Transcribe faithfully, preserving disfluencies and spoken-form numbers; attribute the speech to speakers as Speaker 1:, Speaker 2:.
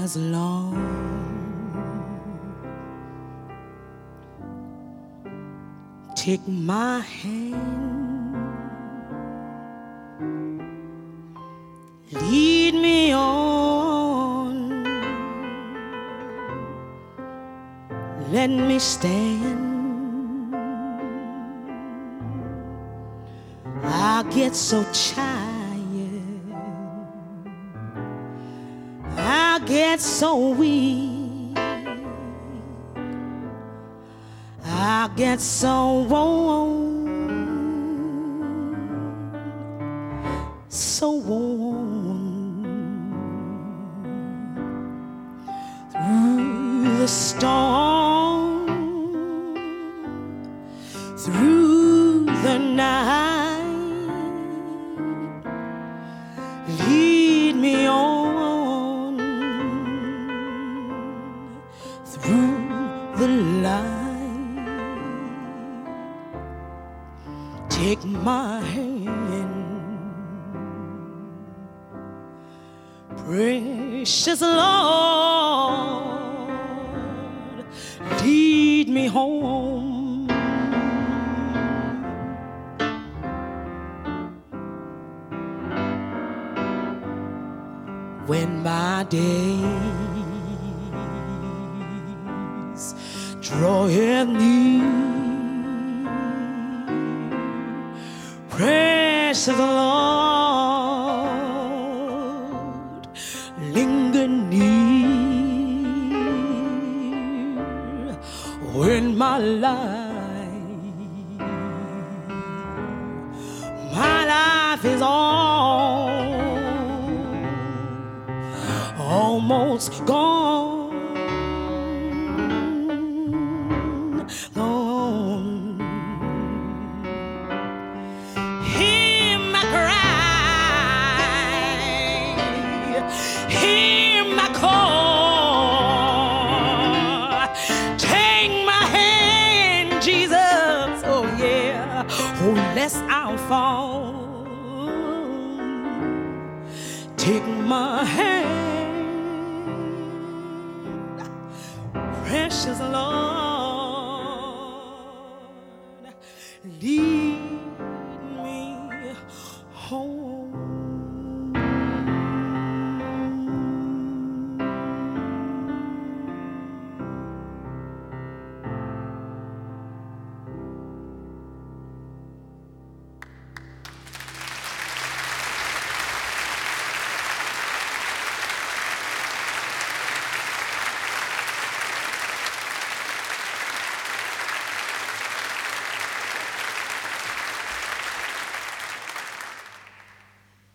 Speaker 1: precious Lord, take my hand, lead me on, let me stand. I get so tired, I get so weak, I get so worn, so worn. Through the storm, through the night, lead me on through the light. Take my hand, precious Lord, lead me home. When my days draw near, precious Lord, linger near. When my life, my life is all almost gone, gone. Hear my cry, hear my call. Take my hand, Jesus, oh yeah, oh lest I'll fall. Take my hand, precious Lord.